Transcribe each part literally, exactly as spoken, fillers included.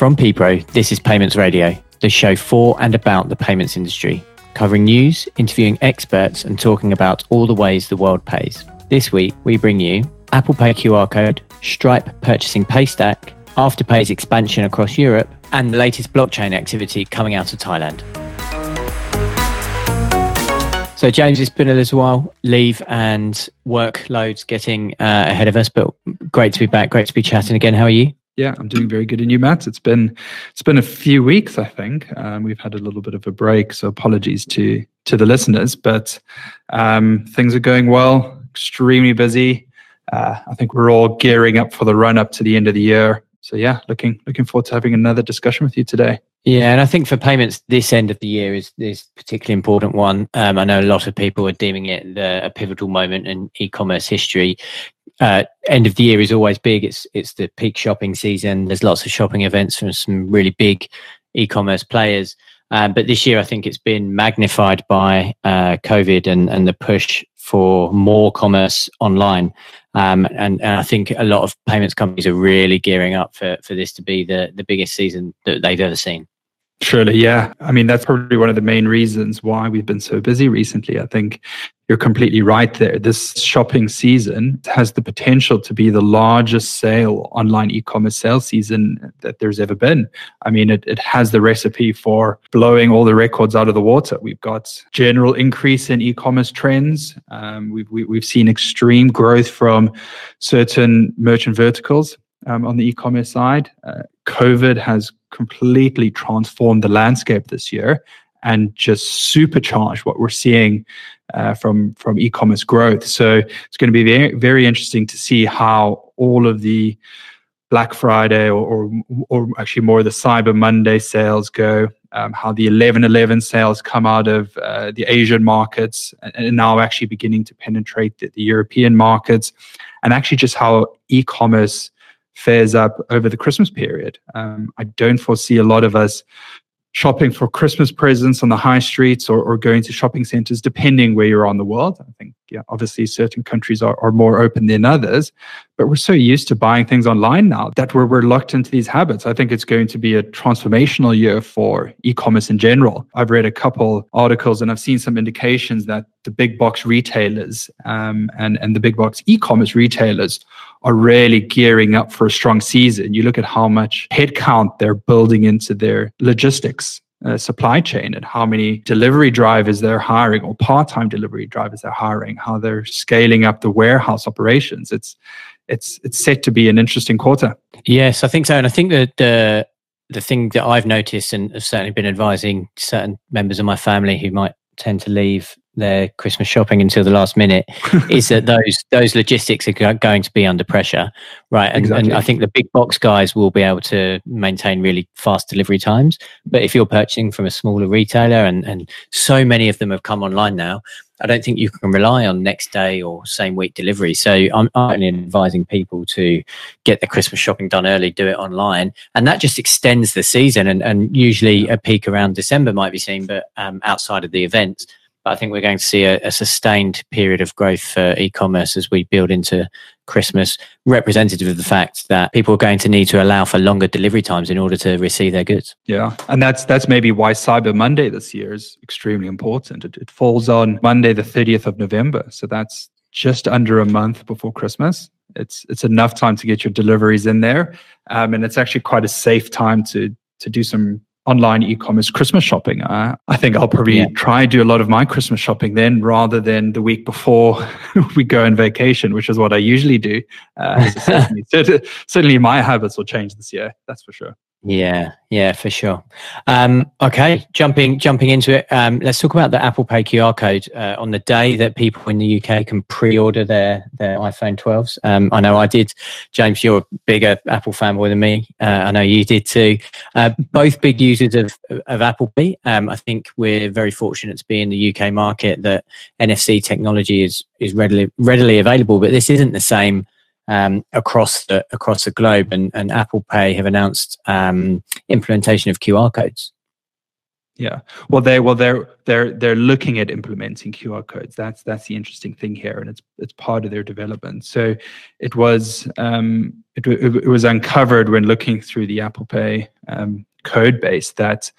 From PPRO, this is Payments Radio, the show for and about the payments industry, covering news, interviewing experts, and talking about all the ways the world pays. This week, we bring you Apple Pay Q R code, Stripe purchasing Paystack, Afterpay's expansion across Europe, and the latest blockchain activity coming out of Thailand. So, James, it's been a little while, leave and workloads getting uh, ahead of us, but great to be back. Great to be chatting again. How are you? Yeah, I'm doing very good. And you, Matt? It's been it's been a few weeks, I think. Um, we've had a little bit of a break, so apologies to to the listeners. But um, things are going well. Extremely busy. Uh, I think we're all gearing up for the run up to the end of the year. So yeah, looking looking forward to having another discussion with you today. Yeah, and I think for payments, this end of the year is is a particularly important one. Um, I know a lot of people are deeming it the, a pivotal moment in e-commerce history. Uh, end of the year is always big. It's it's the peak shopping season. There's lots of shopping events from some really big e-commerce players. Um, but this year, I think it's been magnified by uh, COVID and, and the push for more commerce online. Um, and, and I think a lot of payments companies are really gearing up for, for this to be the, the biggest season that they've ever seen. Surely, yeah. I mean, that's probably one of the main reasons why we've been so busy recently. I think you're completely right there. This shopping season has the potential to be the largest sale, online e-commerce sales season that there's ever been. I mean, it, it has the recipe for blowing all the records out of the water. We've got general increase in e-commerce trends. Um, we've, we, we've seen extreme growth from certain merchant verticals um, on the e-commerce side. Uh, COVID has completely transformed the landscape this year and just supercharged what we're seeing uh, from from e-commerce growth. So it's going to be very, very interesting to see how all of the Black Friday or or, or actually more of the Cyber Monday sales go, um, how the eleven eleven sales come out of uh, the Asian markets and, and now actually beginning to penetrate the, the European markets, and actually just how e-commerce fares up over the Christmas period. Um, I don't foresee a lot of us shopping for Christmas presents on the high streets or, or going to shopping centers, depending where you're on the world. I think, yeah, obviously certain countries are, are more open than others, but we're so used to buying things online now that we're, we're locked into these habits. I think it's going to be a transformational year for e-commerce in general. I've read a couple articles and I've seen some indications that the big box retailers um, and, and the big box e-commerce retailers are really gearing up for a strong season. You look at how much headcount they're building into their logistics uh, supply chain and how many delivery drivers they're hiring or part-time delivery drivers they're hiring, how they're scaling up the warehouse operations. It's it's it's set to be an interesting quarter. Yes, I think so. And I think that the the thing that I've noticed and have certainly been advising certain members of my family who might tend to leave their Christmas shopping until the last minute is that those those logistics are going to be under pressure, right? And, exactly. and I think the big box guys will be able to maintain really fast delivery times. But if you're purchasing from a smaller retailer, and, and so many of them have come online now, I don't think you can rely on next day or same week delivery. So I'm only advising people to get the Christmas shopping done early, do it online. And that just extends the season. And, and usually a peak around December might be seen, but um, outside of the events. But I think we're going to see a, a sustained period of growth for e-commerce as we build into Christmas, representative of the fact that people are going to need to allow for longer delivery times in order to receive their goods. Yeah, and that's that's maybe why Cyber Monday this year is extremely important. It, it falls on Monday, the thirtieth of November. So that's just under a month before Christmas. It's it's enough time to get your deliveries in there. Um, and it's actually quite a safe time to to do some online e-commerce Christmas shopping. Uh, I think I'll probably yeah. try and do a lot of my Christmas shopping then rather than the week before we go on vacation, which is what I usually do. Uh, so certainly, certainly my habits will change this year, that's for sure. Yeah, yeah, for sure. Um, okay, jumping jumping into it. Um, let's talk about the Apple Pay Q R code uh, on the day that people in the U K can pre-order their their iPhone twelves. Um, I know I did. James, you're a bigger Apple fanboy than me. Uh, I know you did too. Uh, both big users of of Apple Pay. Um, I think we're very fortunate to be in the U K market that N F C technology is is readily readily available, but this isn't the same Um, across the across the globe, and, and Apple Pay have announced um, implementation of Q R codes. Yeah. Well, they well they're they're they're looking at implementing Q R codes. That's that's the interesting thing here, and it's it's part of their development. So it was um, it, it was uncovered when looking through the Apple Pay um, code base that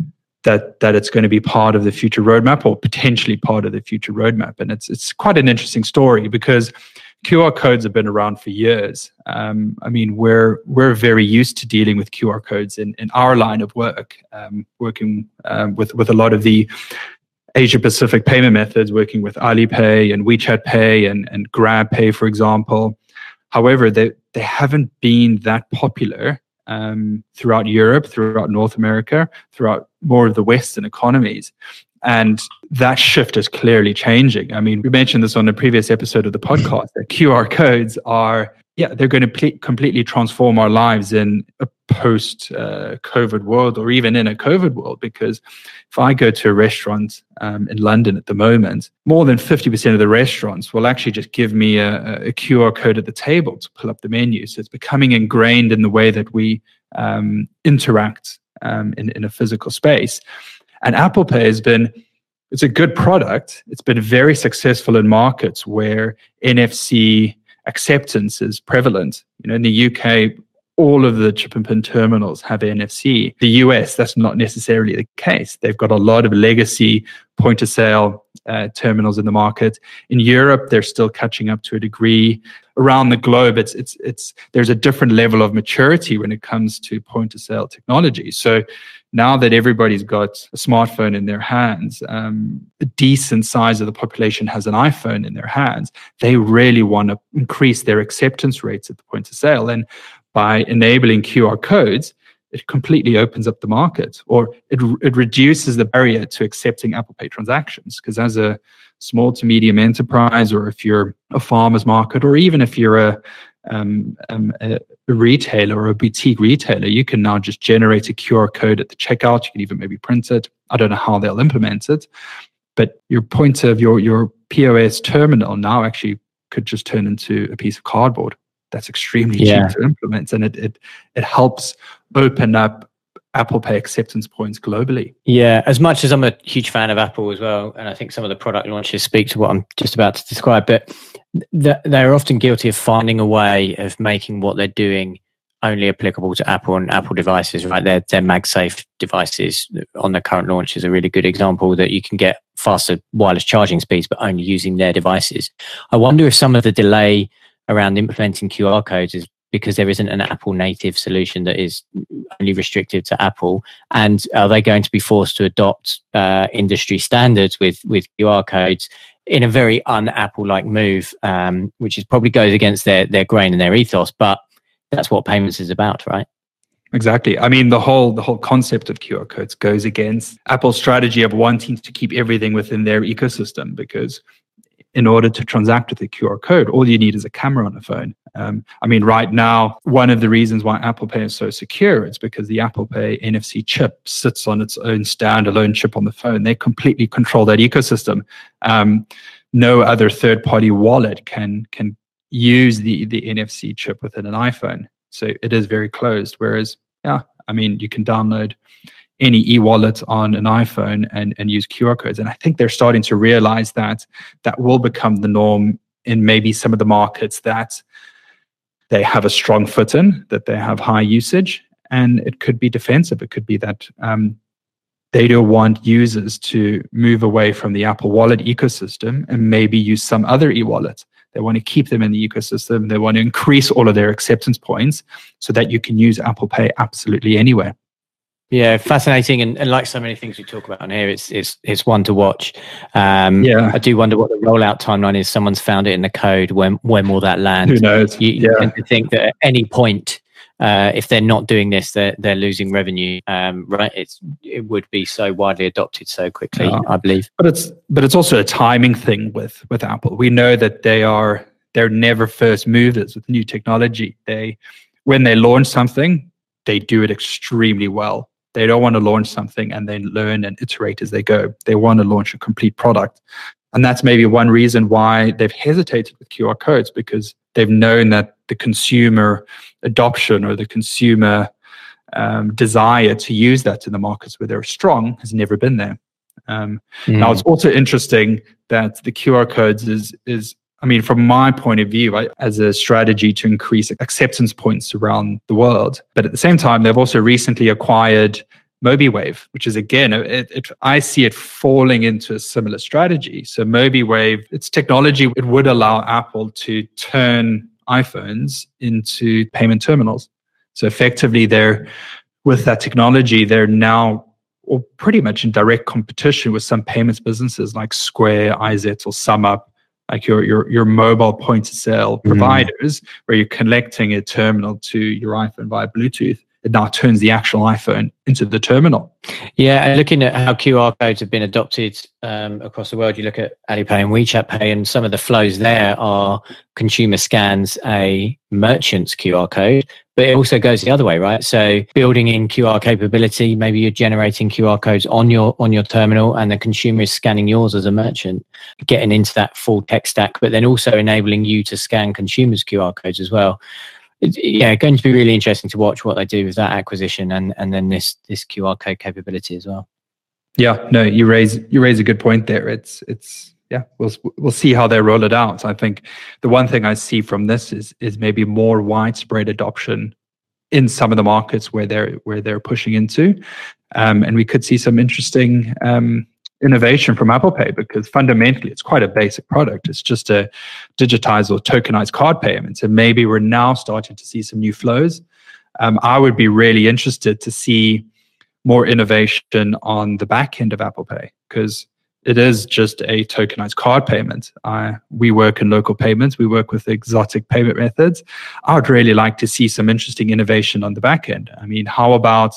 that that it's going to be part of the future roadmap, or potentially part of the future roadmap. And it's it's quite an interesting story because Q R codes have been around for years. Um, I mean, we're we're very used to dealing with Q R codes in, in our line of work, um, working um, with with a lot of the Asia Pacific payment methods, working with Alipay and WeChat Pay and and Grab Pay, for example. However, they they haven't been that popular um, throughout Europe, throughout North America, throughout more of the Western economies. And that shift is clearly changing. I mean, we mentioned this on a previous episode of the podcast, that Q R codes are, yeah, they're going to ple- completely transform our lives in a post-COVID uh, world, or even in a COVID world. Because if I go to a restaurant um, in London at the moment, more than fifty percent of the restaurants will actually just give me a, a Q R code at the table to pull up the menu. So it's becoming ingrained in the way that we um, interact um, in, in a physical space. And Apple Pay has been, it's a good product. It's been very successful in markets where N F C acceptance is prevalent. You know, in the U K, all of the chip and pin terminals have N F C. The U S, that's not necessarily the case. They've got a lot of legacy point of sale uh, terminals in the market. In Europe, they're still catching up to a degree. Around the globe, it's it's it's there's a different level of maturity when it comes to point of sale technology. So now that everybody's got a smartphone in their hands, um, a decent size of the population has an iPhone in their hands, they really want to increase their acceptance rates at the point of sale. And by enabling Q R codes, it completely opens up the market, or it it reduces the barrier to accepting Apple Pay transactions. Because as a small to medium enterprise, or if you're a farmer's market, or even if you're a Um, um, a, a retailer or a boutique retailer, you can now just generate a Q R code at the checkout. You can even maybe print it. I don't know how they'll implement it, but your point of your your P O S terminal now actually could just turn into a piece of cardboard. That's extremely Yeah. cheap to implement, and it it it helps open up Apple Pay acceptance points globally. Yeah, as much as I'm a huge fan of Apple as well, and I think some of the product launches speak to what I'm just about to describe, but th- they're often guilty of finding a way of making what they're doing only applicable to Apple and Apple devices, right? Their, their MagSafe devices on the current launch is a really good example that you can get faster wireless charging speeds, but only using their devices. I wonder if some of the delay around implementing Q R codes is because there isn't an Apple native solution that is only restricted to Apple. And are they going to be forced to adopt uh, industry standards with, with Q R codes in a very un-Apple-like move, um, which is probably goes against their, their grain and their ethos, but that's what payments is about, right? Exactly. I mean, the whole the whole concept of Q R codes goes against Apple's strategy of wanting to keep everything within their ecosystem, because in order to transact with a Q R code, all you need is a camera on a phone. Um, I mean, right now, one of the reasons why Apple Pay is so secure is because the Apple Pay N F C chip sits on its own standalone chip on the phone. They completely control that ecosystem. Um, no other third-party wallet can can use the, the N F C chip within an iPhone. So it is very closed. Whereas, yeah, I mean, you can download any e-wallet on an iPhone and, and use Q R codes. And I think they're starting to realize that that will become the norm in maybe some of the markets that they have a strong foot in, that they have high usage. And it could be defensive. It could be that um, they don't want users to move away from the Apple Wallet ecosystem and maybe use some other e-wallet. They want to keep them in the ecosystem. They want to increase all of their acceptance points so that you can use Apple Pay absolutely anywhere. Yeah, fascinating, and, and like so many things we talk about on here, it's it's it's one to watch. Um, yeah, I do wonder what the rollout timeline is. Someone's found it in the code. When when will that land? Who knows? You, you yeah. tend to think that at any point, uh, if they're not doing this, they're they're losing revenue. Um, right? It's it would be so widely adopted so quickly, yeah. I believe. But it's but it's also a timing thing with with Apple. We know that they are they're never first movers with new technology. They when they launch something, they do it extremely well. They don't want to launch something and then learn and iterate as they go. They want to launch a complete product. And that's maybe one reason why they've hesitated with Q R codes, because they've known that the consumer adoption or the consumer um, desire to use that in the markets where they're strong has never been there. Um, mm. Now, it's also interesting that the Q R codes is, is I mean, from my point of view, I, as a strategy to increase acceptance points around the world. But at the same time, they've also recently acquired MobiWave, which is, again, it, it, I see it falling into a similar strategy. So MobiWave, it's technology. It would allow Apple to turn iPhones into payment terminals. So effectively, they're with that technology, they're now or pretty much in direct competition with some payments businesses like Square, iZet, or SumUp, like your your your mobile point of sale providers, mm. where you're connecting a terminal to your iPhone via Bluetooth. It now turns the actual iPhone into the terminal. Yeah, and looking at how Q R codes have been adopted um, across the world, you look at Alipay and WeChat Pay, and some of the flows there are consumer scans a merchant's Q R code, but it also goes the other way, right? So building in Q R capability, maybe you're generating Q R codes on your on your terminal, and the consumer is scanning yours as a merchant, getting into that full tech stack, but then also enabling you to scan consumers' Q R codes as well. It's, yeah, going to be really interesting to watch what they do with that acquisition and and then this this Q R code capability as well. Yeah, no, you raise you raise a good point there. It's it's yeah, we'll we'll see how they roll it out. I think the one thing I see from this is is maybe more widespread adoption in some of the markets where they're where they're pushing into, um, and we could see some interesting um, innovation from Apple Pay, because fundamentally it's quite a basic product. It's just a digitized or tokenized card payment. And maybe we're now starting to see some new flows. Um, I would be really interested to see more innovation on the back end of Apple Pay, because it is just a tokenized card payment. Uh, we work in local payments. We work with exotic payment methods. I would really like to see some interesting innovation on the back end. I mean, how about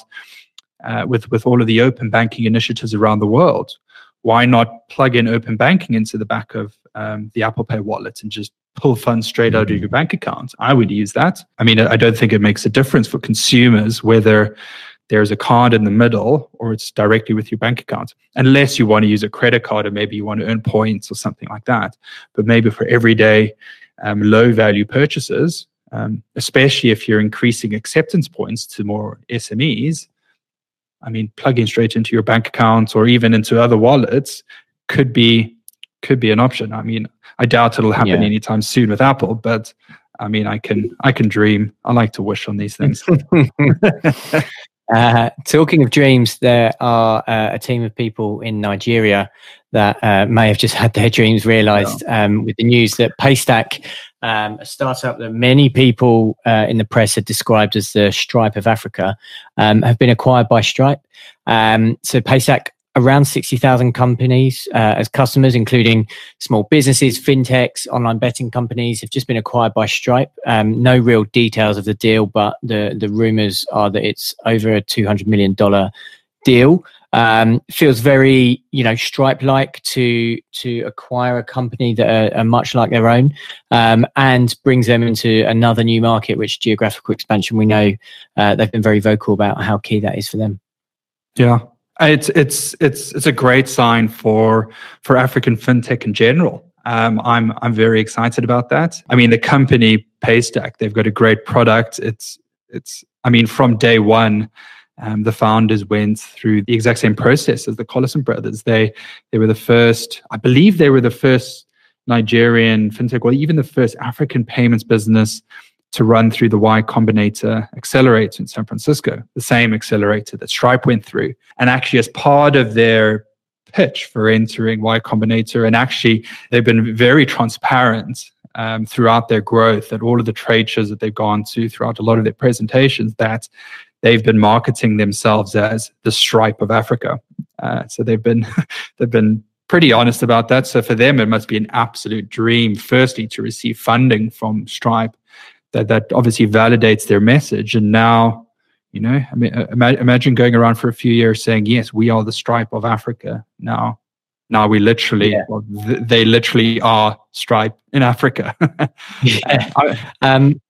uh, with, with all of the open banking initiatives around the world? Why not plug in open banking into the back of um, the Apple Pay wallet and just pull funds straight out of your bank account? I would use that. I mean, I don't think it makes a difference for consumers whether there's a card in the middle or it's directly with your bank account, unless you want to use a credit card or maybe you want to earn points or something like that. But maybe for everyday um, low value purchases, um, especially if you're increasing acceptance points to more S M Es, I mean, plugging straight into your bank account or even into other wallets could be could be an option. I mean, I doubt it'll happen yeah. anytime soon with Apple, but I mean, I can I can dream. I like to wish on these things. uh, talking of dreams, there are uh, a team of people in Nigeria that uh, may have just had their dreams realized yeah. um, with the news that Paystack, um, a startup that many people uh, in the press had described as the Stripe of Africa, um, have been acquired by Stripe. Um, so Paystack, around sixty thousand companies uh, as customers, including small businesses, fintechs, online betting companies, have just been acquired by Stripe. Um, no real details of the deal, but the, the rumors are that it's over a two hundred million dollars deal. Um, feels very, you know, Stripe-like to to acquire a company that are, are much like their own, um, and brings them into another new market, which geographical expansion, we know uh, they've been very vocal about how key that is for them. Yeah, it's it's it's it's a great sign for for African fintech in general. Um, I'm I'm very excited about that. I mean, the company Paystack, they've got a great product. It's it's I mean, from day one, Um, the founders went through the exact same process as the Collison brothers. They they were the first, I believe they were the first Nigerian fintech, or even the first African payments business to run through the Y Combinator accelerator in San Francisco, the same accelerator that Stripe went through. And actually, as part of their pitch for entering Y Combinator, and actually they've been very transparent um, throughout their growth at all of the trade shows that they've gone to, throughout a lot of their presentations, that they've been marketing themselves as the Stripe of Africa. Uh, so they've been they've been pretty honest about that. So for them, it must be an absolute dream, firstly, to receive funding from Stripe. That that obviously validates their message. And now, you know, I mean, ima- imagine going around for a few years saying, "Yes, we are the Stripe of Africa." Now, now we literally, yeah. well, th- they literally are Stripe in Africa. yeah. I, um,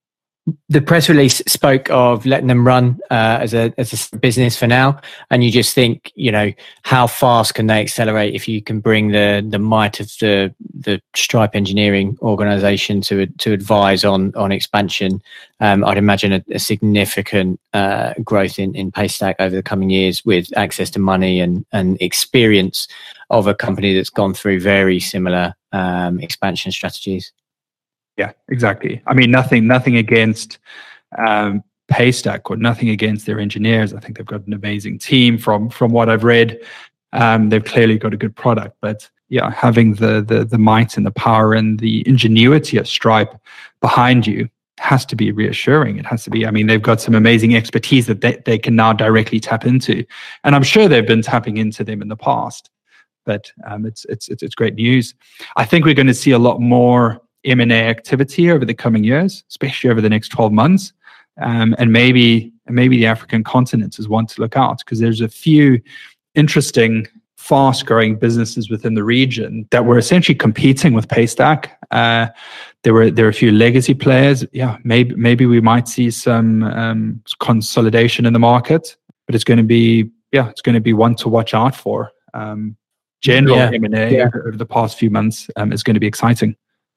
The press release spoke of letting them run uh, as a as a business for now, and you just think, you know, how fast can they accelerate if you can bring the the might of the the Stripe engineering organization to to advise on on expansion. Um, I'd imagine a, a significant uh, growth in in Paystack over the coming years with access to money and and experience of a company that's gone through very similar um, expansion strategies. Yeah, exactly. I mean, nothing, nothing against um, Paystack or nothing against their engineers. I think they've got an amazing team. From from what I've read, um, they've clearly got a good product. But yeah, having the the the might and the power and the ingenuity of Stripe behind you has to be reassuring. It has to be. I mean, they've got some amazing expertise that they, they can now directly tap into, and I'm sure they've been tapping into them in the past. But um, it's it's it's it's great news. I think we're going to see a lot more M and A activity over the coming years, especially over the next twelve months. Um, and maybe maybe the African continent is one to look out, because there's a few interesting, fast-growing businesses within the region that were essentially competing with Paystack. Uh, there were there were a few legacy players. Yeah, maybe maybe we might see some um, consolidation in the market, but it's going to be yeah, it's going to be one to watch out for. Um, general yeah, M and A yeah. over the past few months um, is going to be exciting.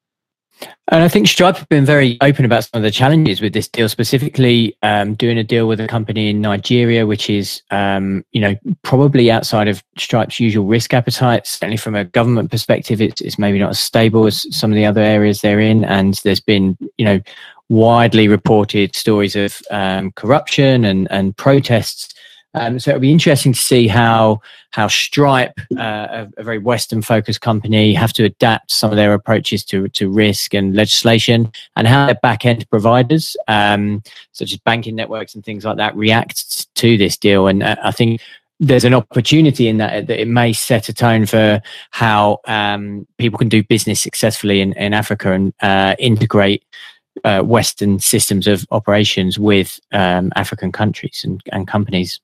And I think Stripe have been very open about some of the challenges with this deal, specifically um, doing a deal with a company in Nigeria, which is, um, you know, probably outside of Stripe's usual risk appetite. Certainly from a government perspective, it's, it's maybe not as stable as some of the other areas they're in. And there's been, you know, widely reported stories of um, corruption and, and protests. Um, so it'll be interesting to see how how Stripe, uh, a, a very Western-focused company, have to adapt some of their approaches to to risk and legislation, and how their back-end providers, um, such as banking networks and things like that, react to this deal. And uh, I think there's an opportunity in that that it may set a tone for how um, people can do business successfully in, in Africa and uh, integrate uh, Western systems of operations with um, African countries and, and companies.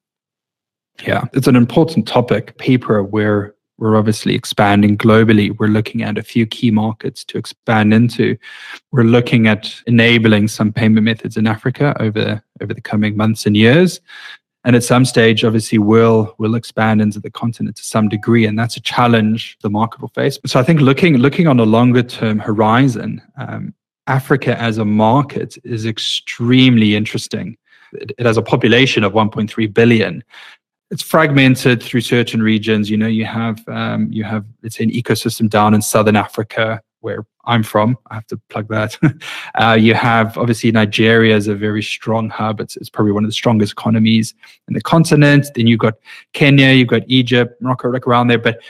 Yeah, it's an important topic. Paper, we're we're obviously expanding globally. We're looking at a few key markets to expand into. We're looking at enabling some payment methods in Africa over over the coming months and years. And at some stage, obviously, we'll we'll expand into the continent to some degree, and that's a challenge the market will face. So I think looking looking on a longer term horizon, um, Africa as a market is extremely interesting. It, it has a population of one point three billion. It's fragmented through certain regions. You know, you have um, you have it's an ecosystem down in Southern Africa, where I'm from. I have to plug that. uh, you have obviously Nigeria is a very strong hub. It's it's probably one of the strongest economies in the continent. Then you've got Kenya, you've got Egypt, Morocco, like around there. But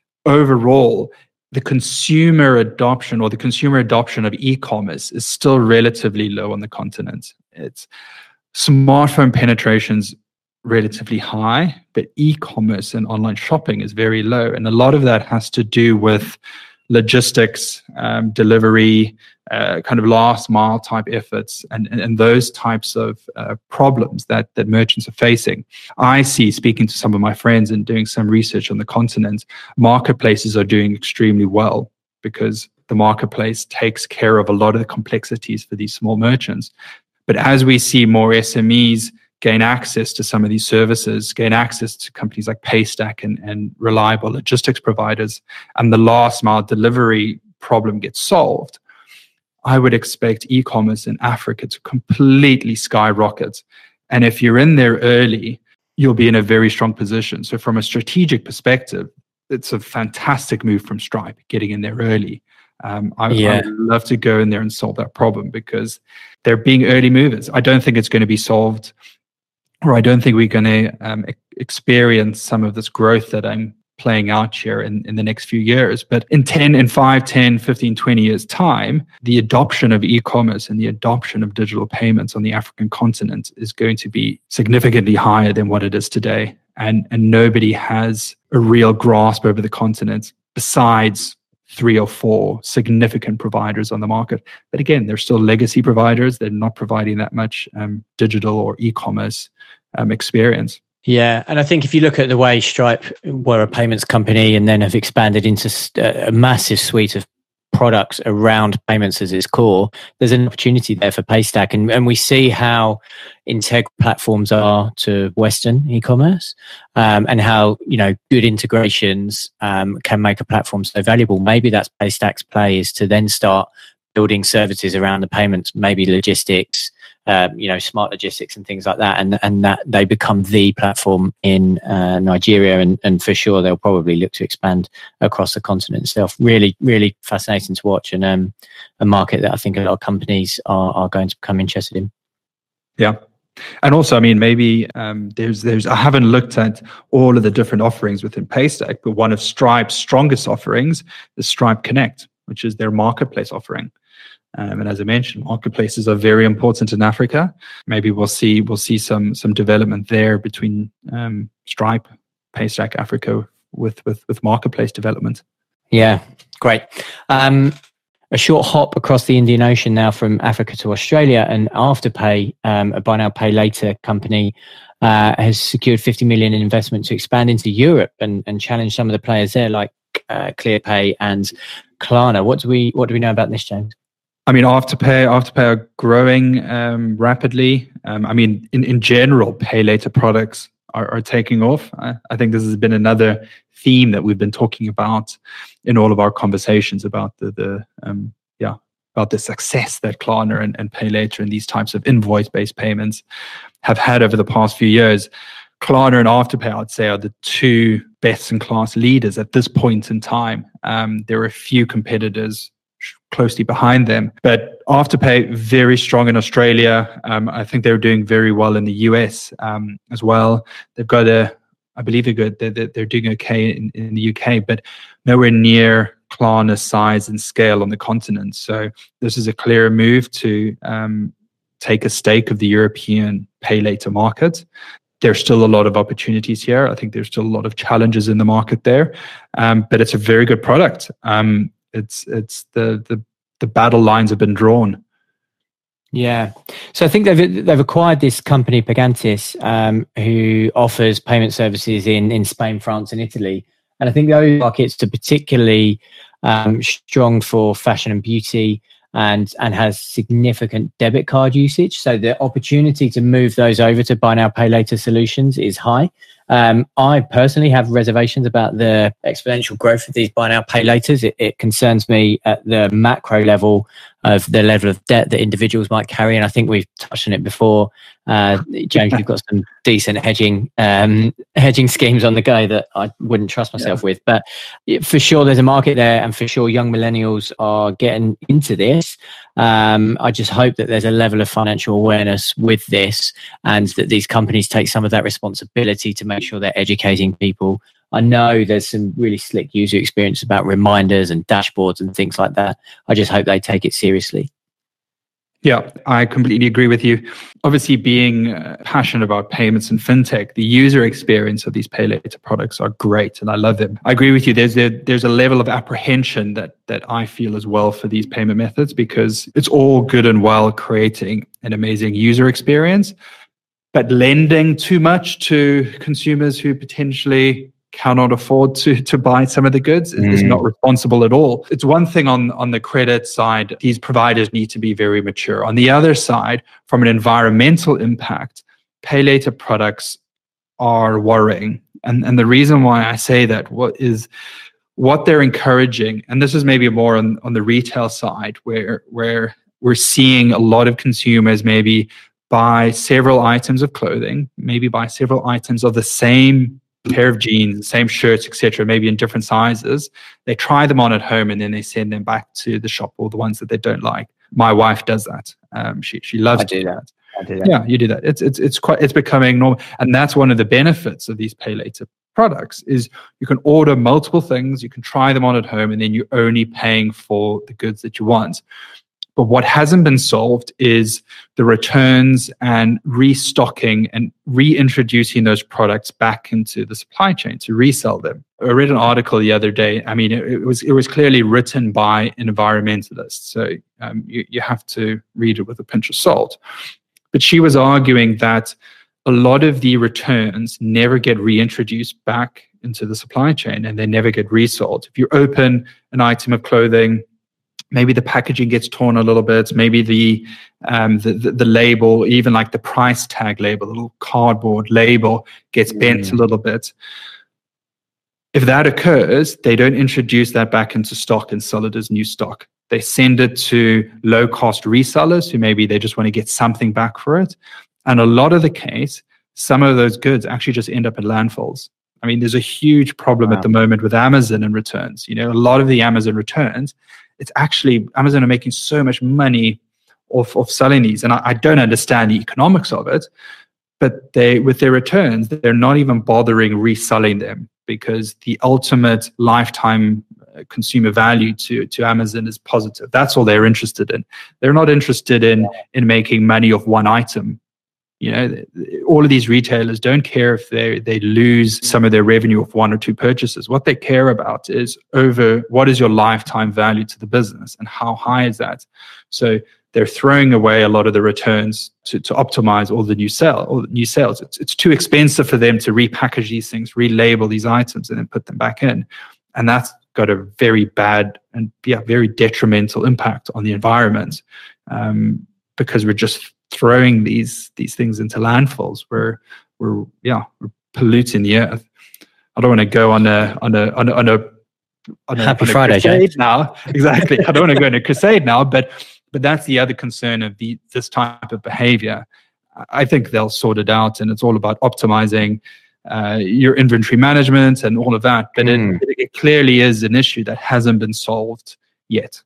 overall, the consumer adoption or the consumer adoption of e-commerce is still relatively low on the continent. It's smartphone penetrations relatively high, but e-commerce and online shopping is very low. And a lot of that has to do with logistics, um, delivery, uh, kind of last mile type efforts, and, and, and those types of uh, problems that, that merchants are facing. I see, speaking to some of my friends and doing some research on the continent, marketplaces are doing extremely well because the marketplace takes care of a lot of the complexities for these small merchants. But as we see more S M Es gain access to some of these services, gain access to companies like Paystack and, and reliable logistics providers, and the last mile delivery problem gets solved, I would expect e-commerce in Africa to completely skyrocket. And if you're in there early, you'll be in a very strong position. So from a strategic perspective, it's a fantastic move from Stripe, getting in there early. Um, I, yeah. I would love to go in there and solve that problem because they're being early movers. I don't think it's going to be solved, or I don't think we're going to um, e- experience some of this growth that I'm playing out here in, in the next few years. But in ten, in five, ten, fifteen, twenty years time, the adoption of e-commerce and the adoption of digital payments on the African continent is going to be significantly higher than what it is today. And, and nobody has a real grasp over the continent besides three or four significant providers on the market. But again, they're still legacy providers. They're not providing that much um, digital or e-commerce um, experience. Yeah, and I think if you look at the way Stripe were a payments company and then have expanded into a massive suite of products around payments as its core, there's an opportunity there for Paystack. And, and we see how integral platforms are to Western e-commerce, um, and how, you know, good integrations um, can make a platform so valuable. Maybe that's Paystack's play, is to then start building services around the payments, maybe logistics, uh, you know, smart logistics and things like that. And, and that they become the platform in uh, Nigeria. And, and for sure, they'll probably look to expand across the continent itself. Really, really fascinating to watch, and um, a market that I think a lot of companies are, are going to become interested in. Yeah. And also, I mean, maybe um, there's, there's, I haven't looked at all of the different offerings within Paystack, but one of Stripe's strongest offerings is Stripe Connect, which is their marketplace offering. Um, and as I mentioned, marketplaces are very important in Africa. Maybe we'll see we'll see some some development there between um, Stripe, Paystack Africa with with with marketplace development. Yeah, great. Um, a short hop across the Indian Ocean now from Africa to Australia, and Afterpay, um, a buy now pay later company, uh, has secured fifty million in investment to expand into Europe and and challenge some of the players there, like uh, ClearPay and Klarna. What do we what do we know about this, James? I mean, Afterpay, Afterpay are growing um, rapidly. Um, I mean, in, in general, pay later products are, are taking off. I, I think this has been another theme that we've been talking about in all of our conversations about the the um, yeah about the success that Klarna and, and pay later and these types of invoice-based payments have had over the past few years. Klarna and Afterpay, I'd say, are the two best-in-class leaders at this point in time. Um, there are a few competitors closely behind them, but Afterpay very strong in Australia. Um, I think they're doing very well in the U S um, as well. They've got a, I believe they're good. They're, they're doing okay in, in the U K, but nowhere near Klarna's size and scale on the continent. So this is a clear move to um, take a stake of the European pay later market. There's still a lot of opportunities here. I think there's still a lot of challenges in the market there, um, but it's a very good product. Um, It's it's the the the battle lines have been drawn. Yeah, so I think they've they've acquired this company Pagantis, um, who offers payment services in in Spain, France, and Italy, and I think those markets are particularly um, strong for fashion and beauty, and and has significant debit card usage. So the opportunity to move those over to buy now pay later solutions is high. Um, I personally have reservations about the exponential growth of these buy now pay laters. It, it concerns me at the macro level of the level of debt that individuals might carry. And I think we've touched on it before. Uh, James, you've got some decent hedging um, hedging schemes on the go that I wouldn't trust myself yeah. with. But for sure, there's a market there. And for sure, young millennials are getting into this. Um, I just hope that there's a level of financial awareness with this, and that these companies take some of that responsibility to make sure they're educating people. I know there's some really slick user experience about reminders and dashboards and things like that. I just hope they take it seriously. Yeah, I completely agree with you. Obviously, being uh, passionate about payments and fintech, the user experience of these pay later products are great, and I love them. I agree with you. There's a, there's a level of apprehension that that I feel as well for these payment methods, because it's all good and well creating an amazing user experience, but lending too much to consumers who potentially cannot afford to to buy some of the goods mm. is not responsible at all. It's one thing on, on the credit side, these providers need to be very mature. On the other side, from an environmental impact, pay later products are worrying. And, and the reason why I say that what is what they're encouraging, and this is maybe more on, on the retail side, where where we're seeing a lot of consumers maybe buy several items of clothing, maybe buy several items of the same pair of jeans, same shirts, et cetera, maybe in different sizes. They try them on at home and then they send them back to the shop, or the ones that they don't like. My wife does that. Um, she she loves I do that. that. I do that. Yeah, you do that. It's it's it's quite it's becoming normal, and that's one of the benefits of these pay later products is you can order multiple things, you can try them on at home, and then you're only paying for the goods that you want. But what hasn't been solved is the returns and restocking and reintroducing those products back into the supply chain to resell them. I read an article the other day. I mean, it, it was it was clearly written by an environmentalist, so um, you, you have to read it with a pinch of salt. But she was arguing that a lot of the returns never get reintroduced back into the supply chain, and they never get resold. If you open an item of clothing, maybe the packaging gets torn a little bit, maybe the, um, the, the the label, even like the price tag label, the little cardboard label gets bent mm. a little bit. If that occurs, they don't introduce that back into stock and sell it as new stock. They send it to low-cost resellers who maybe they just want to get something back for it. And a lot of the case, some of those goods actually just end up in landfills. I mean, there's a huge problem wow. at the moment with Amazon and returns. You know, a lot of the Amazon returns, it's actually, Amazon are making so much money off of selling these. And I, I don't understand the economics of it, but they, with their returns, they're not even bothering reselling them, because the ultimate lifetime consumer value to, to Amazon is positive. That's all they're interested in. They're not interested in, in making money off one item. You know, all of these retailers don't care if they, they lose some of their revenue of one or two purchases. What they care about is over what is your lifetime value to the business and how high is that? So they're throwing away a lot of the returns to, to optimize all the new sell, all the new sales. It's, it's too expensive for them to repackage these things, relabel these items, and then put them back in. And that's got a very bad and yeah, very detrimental impact on the environment, um, because we're just throwing these these things into landfills. We're we're yeah we're polluting the earth. I don't want to go on a on a on a on a, on a Happy on a Friday, crusade now. Exactly. I don't want to go on a crusade now, but but that's the other concern of the this type of behavior. I think they'll sort it out, and it's all about optimizing uh, your inventory management and all of that. But mm. it, it clearly is an issue that hasn't been solved yet.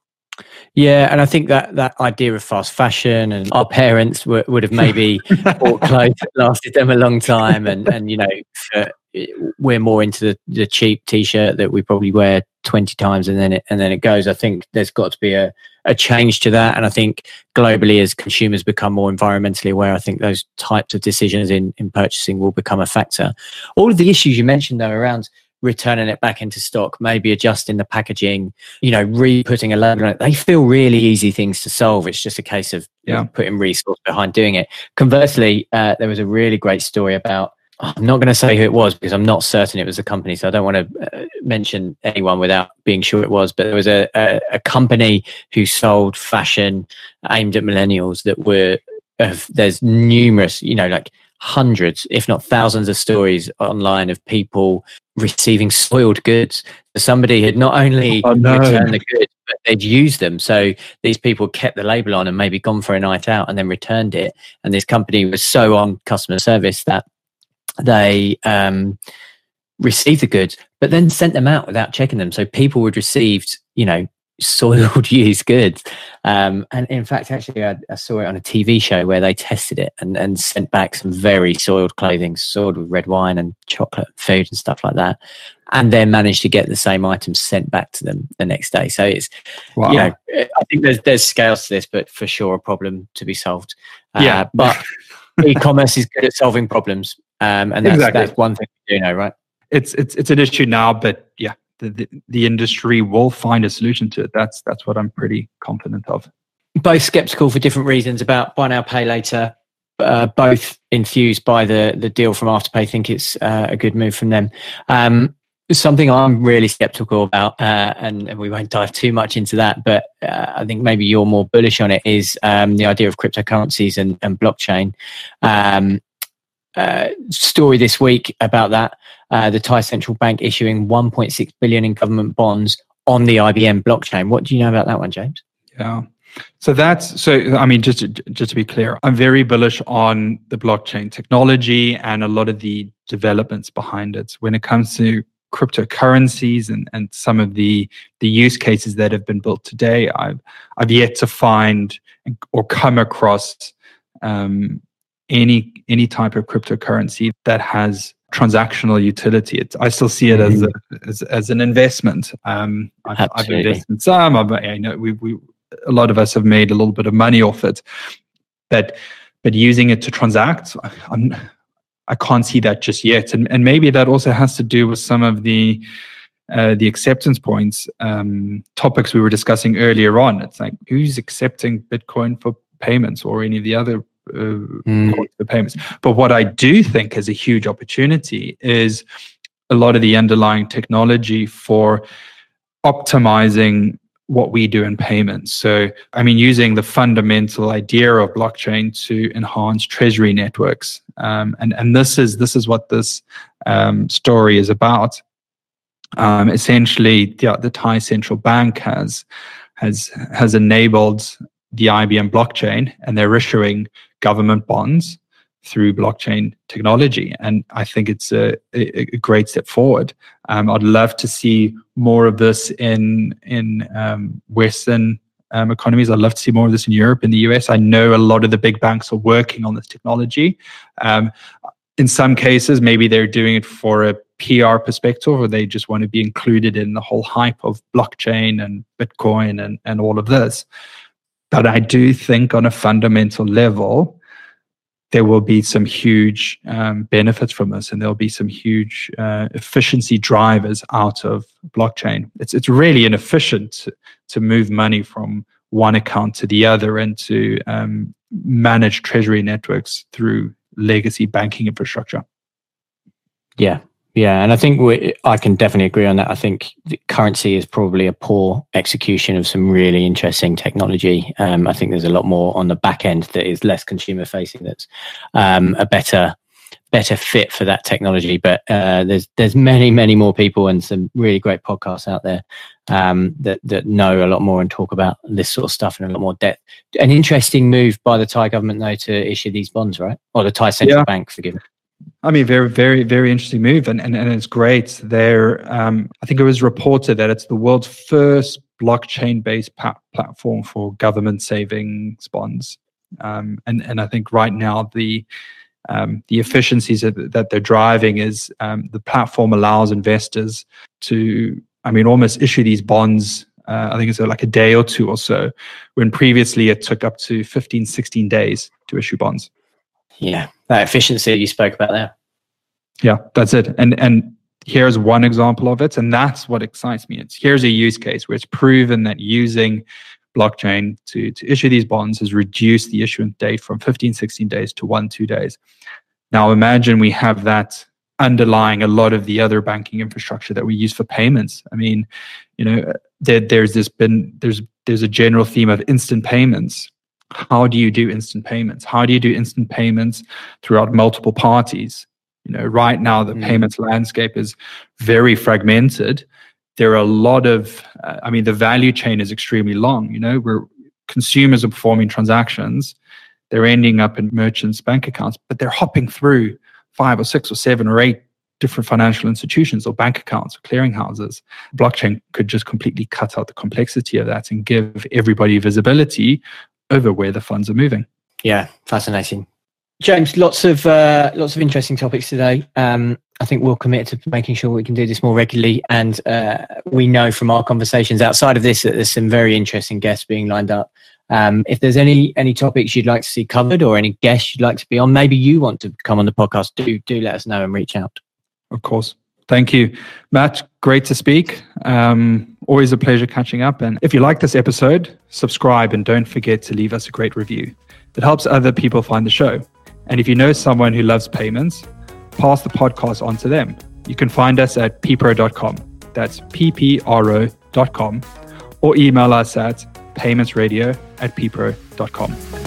Yeah, and I think that that idea of fast fashion, and our parents w- would have maybe bought clothes that lasted them a long time, and and you know, uh, we're more into the, the cheap T-shirt that we probably wear twenty times and then it and then it goes. I think there's got to be a a change to that, and I think globally, as consumers become more environmentally aware, I think those types of decisions in in purchasing will become a factor. All of the issues you mentioned, though, around returning it back into stock, maybe adjusting the packaging, you know, re-putting a label on it, they feel really easy things to solve. It's just a case of yeah. putting resource behind doing it. Conversely, uh, there was a really great story about, I'm not going to say who it was because I'm not certain it was a company, so I don't want to uh, mention anyone without being sure it was, but there was a, a, a company who sold fashion aimed at millennials that were, uh, there's numerous, you know, like hundreds, if not thousands of stories online of people receiving soiled goods. Somebody had not only oh, no. returned the goods, but they'd used them. So these people kept the label on and maybe gone for a night out and then returned it. And this company was so on customer service that they um, received the goods, but then sent them out without checking them. So people would receive, you know, soiled used goods. Um, and in fact, actually, I, I saw it on a T V show where they tested it and, and sent back some very soiled clothing, soiled with red wine and chocolate food and stuff like that. And then managed to get the same items sent back to them the next day. So it's, wow. you know, I think there's there's scales to this, but for sure a problem to be solved. Uh, yeah. But e-commerce is good at solving problems. Um, and that's, exactly. that's one thing we do know, right? It's it's it's an issue now, but yeah. The, the, the industry will find a solution to it. That's that's what I'm pretty confident of. Both skeptical for different reasons about buy now, pay later. Uh, both infused by the the deal from Afterpay. Think it's uh, a good move from them. Um, something I'm really skeptical about, uh, and, and we won't dive too much into that, but uh, I think maybe you're more bullish on it, is um, the idea of cryptocurrencies and, and blockchain. Um, uh, story this week about that. Uh, the Thai Central Bank issuing one point six billion in government bonds on the I B M blockchain. What do you know about that one, James? Yeah. So that's, so, I mean, just to, just to be clear, I'm very bullish on the blockchain technology and a lot of the developments behind it. When it comes to cryptocurrencies and, and some of the, the use cases that have been built today, I've, I've yet to find or come across um, any, any type of cryptocurrency that has transactional utility. It's, I still see it mm. as, a, as as an investment. Um, I've, I've invested in some. I've, I know we we a lot of us have made a little bit of money off it, but but using it to transact, I'm I can't see that just yet. And and maybe that also has to do with some of the uh, the acceptance points um, topics we were discussing earlier on. It's like, who's accepting Bitcoin for payments or any of the other Uh, mm. the payments. But what I do think is a huge opportunity is a lot of the underlying technology for optimizing what we do in payments. So, I mean, using the fundamental idea of blockchain to enhance treasury networks. Um, and, and this is this is what this um, story is about. Um, essentially, the, the Thai Central Bank has has has enabled the I B M blockchain, and they're issuing government bonds through blockchain technology. And I think it's a, a, a great step forward. Um, I'd love to see more of this in in um, Western um, economies. I'd love to see more of this in Europe, in the U S. I know a lot of the big banks are working on this technology. Um, in some cases, maybe they're doing it for a P R perspective, or they just want to be included in the whole hype of blockchain and Bitcoin and, and all of this. But I do think on a fundamental level, there will be some huge um, benefits from this, and there'll be some huge uh, efficiency drivers out of blockchain. It's it's really inefficient to, to move money from one account to the other and to um, manage treasury networks through legacy banking infrastructure. Yeah. Yeah, and I think we, I can definitely agree on that. I think the currency is probably a poor execution of some really interesting technology. Um, I think there's a lot more on the back end that is less consumer facing. That's um, a better better fit for that technology. But uh, there's there's many many more people and some really great podcasts out there um, that that know a lot more and talk about this sort of stuff in a lot more depth. An interesting move by the Thai government though to issue these bonds, right? Or the Thai Central yeah. Bank, forgive me. I mean, very, very, very interesting move, and and, and it's great. There, um, I think it was reported that it's the world's first blockchain-based pa- platform for government savings bonds, um, and and I think right now the um, the efficiencies that, that they're driving is um, the platform allows investors to, I mean, almost issue these bonds. Uh, I think it's like a day or two or so, when previously it took up to fifteen, sixteen days to issue bonds. Yeah, that efficiency you spoke about there. Yeah, that's it. And and here's one example of it, and that's what excites me. It's here's a use case where it's proven that using blockchain to, to issue these bonds has reduced the issuance date from fifteen, sixteen days to one, two days. Now imagine we have that underlying a lot of the other banking infrastructure that we use for payments. I mean, you know, there, there's this been there's there's a general theme of instant payments. How do you do instant payments? How do you do instant payments throughout multiple parties? You know, right now the mm. payments landscape is very fragmented. There are a lot of, uh, I mean, the value chain is extremely long. You know, where consumers are performing transactions, they're ending up in merchants' bank accounts, but they're hopping through five or six or seven or eight different financial institutions or bank accounts or clearinghouses. Blockchain could just completely cut out the complexity of that and give everybody visibility over where the funds are moving. Yeah, fascinating. James, lots of uh, lots of interesting topics today. Um, I think we'll commit to making sure we can do this more regularly. And uh, we know from our conversations outside of this that there's some very interesting guests being lined up. Um, if there's any any topics you'd like to see covered or any guests you'd like to be on, maybe you want to come on the podcast, do do let us know and reach out. Of course. Thank you, Matt. Great to speak. Um, always a pleasure catching up. And if you like this episode, subscribe and don't forget to leave us a great review. It helps other people find the show. And if you know someone who loves payments, pass the podcast on to them. You can find us at p pro dot com. That's p p r o dot com. Or email us at paymentsradio at p pro dot com.